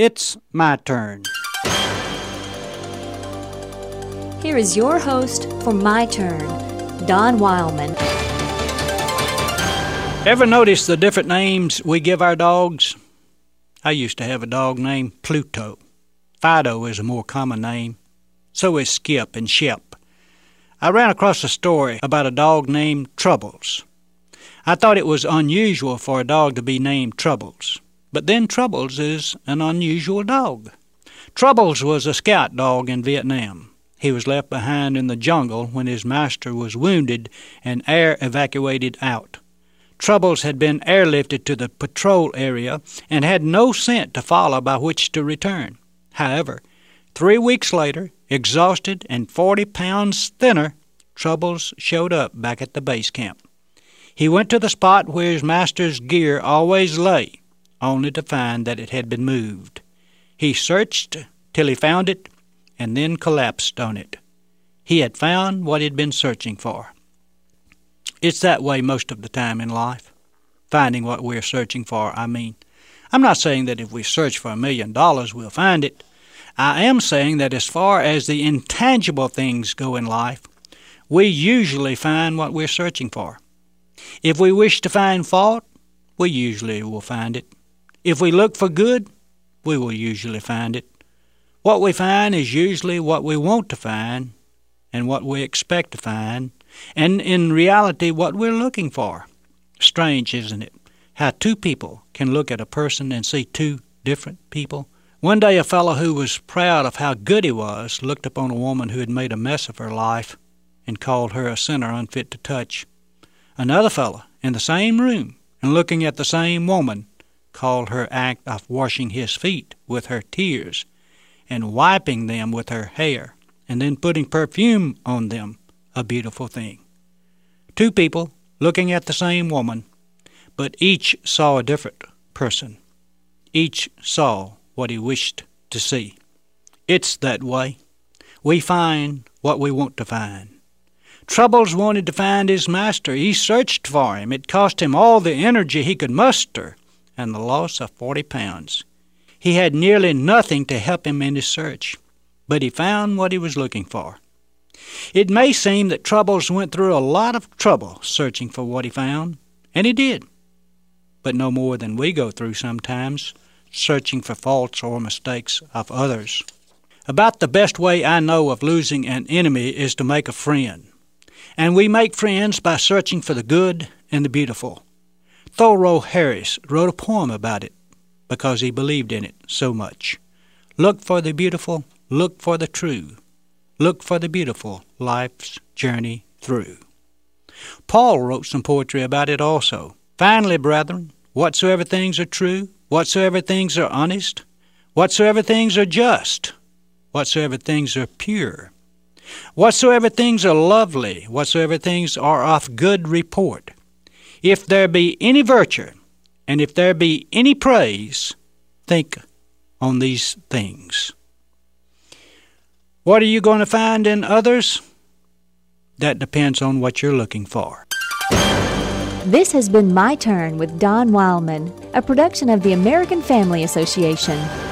It's my turn. Here is your host for My Turn, Don Wildman. Ever notice the different names we give our dogs? I used to have a dog named Pluto. Fido is a more common name. So is Skip and Shep. I ran across a story about a dog named Troubles. I thought it was unusual for a dog to be named Troubles. But then Troubles is an unusual dog. Troubles was a scout dog in Vietnam. He was left behind in the jungle when his master was wounded and air evacuated out. Troubles had been airlifted to the patrol area and had no scent to follow by which to return. However, 3 weeks later, exhausted and 40 pounds thinner, Troubles showed up back at the base camp. He went to the spot where his master's gear always lay, only to find that it had been moved. He searched till he found it, and then collapsed on it. He had found what he'd been searching for. It's that way most of the time in life. Finding what we're searching for, I mean. I'm not saying that if we search for $1 million, we'll find it. I am saying that as far as the intangible things go in life, we usually find what we're searching for. If we wish to find fault, we usually will find it. If we look for good, we will usually find it. What we find is usually what we want to find and what we expect to find, and in reality what we're looking for. Strange, isn't it, how two people can look at a person and see two different people? One day a fellow who was proud of how good he was looked upon a woman who had made a mess of her life and called her a sinner unfit to touch. Another fellow in the same room and looking at the same woman called her act of washing his feet with her tears and wiping them with her hair and then putting perfume on them a beautiful thing. Two people looking at the same woman, but each saw a different person. Each saw what he wished to see. It's that way. We find what we want to find. Troubles wanted to find his master. He searched for him. It cost him all the energy he could muster and the loss of 40 pounds. He had nearly nothing to help him in his search, but he found what he was looking for. It may seem that Troubles went through a lot of trouble searching for what he found, and he did, but no more than we go through sometimes, searching for faults or mistakes of others. About the best way I know of losing an enemy is to make a friend, and we make friends by searching for the good and the beautiful. Thoreau Harris wrote a poem about it because he believed in it so much. Look for the beautiful, look for the true. Look for the beautiful, life's journey through. Paul wrote some poetry about it also. Finally, brethren, whatsoever things are true, whatsoever things are honest, whatsoever things are just, whatsoever things are pure, whatsoever things are lovely, whatsoever things are of good report, if there be any virtue, and if there be any praise, think on these things. What are you going to find in others? That depends on what you're looking for. This has been My Turn with Don Wildman, a production of the American Family Association.